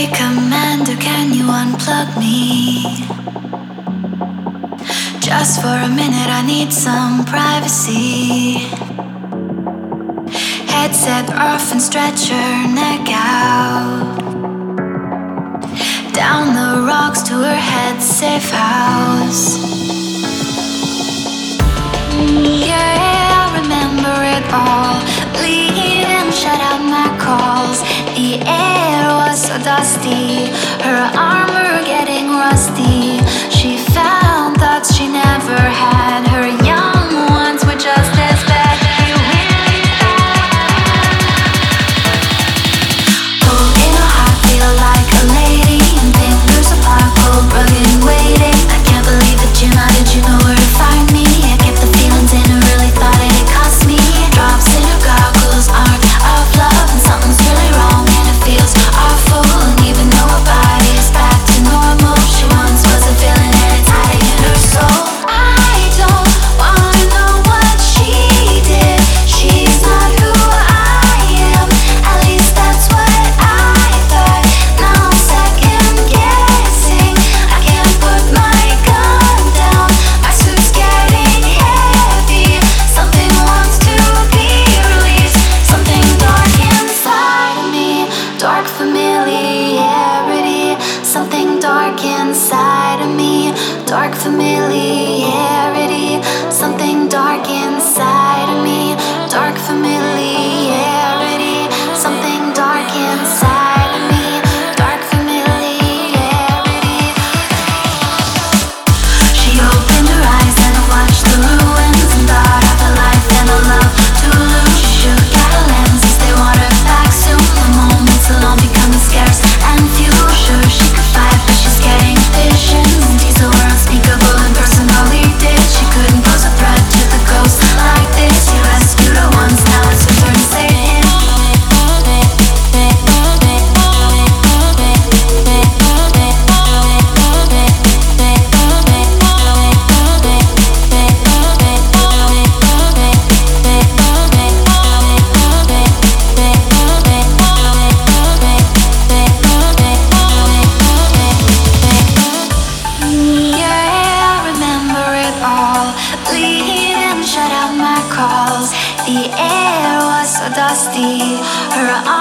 Commander, can you unplug me? Just for a minute, I need some privacy. Headset off and stretch your neck out. Down the rocks to her head safe house. Yeah, I remember it all. Leave and shut out my calls. The air was so dusty, her armor getting rusty. She found thoughts she never had. Her young ones were just as bad. They really bad. Holding a heart, feel like a lady. And fingers apart, cold, rugged, waiting. I can't believe that you know, did you know where to find me? I kept the feelings in and really thought it cost me. Drops in her goggles, art of love. And something's really wrong and it feels awful. And even though her body's back to normal, she once was a villain and it's hiding in her soul. I don't wanna know what she did. She's not who I am. At least that's what I thought. Now I'm second guessing. I can't put my gun down. My suit's getting heavy. Something wants to be released. Something dark inside of me. Dark familiarity. Something dark inside of me. Dark familiarity. Something dark inside of me. Dark familiarity. Something dark inside of me. Dark familiarity. She opened her eyes and watched the ruins and thought of a life and a love to lose. She shook at her lenses, they want her back soon. The moments alone becoming scarce and few. Sure she could fight, but she's getting visions. And these were unspeakable and personally did. She couldn't pose a threat to the ghost like this. He rescued her once, now it's her turn to save him. Shut out my calls. The air was so dusty. Her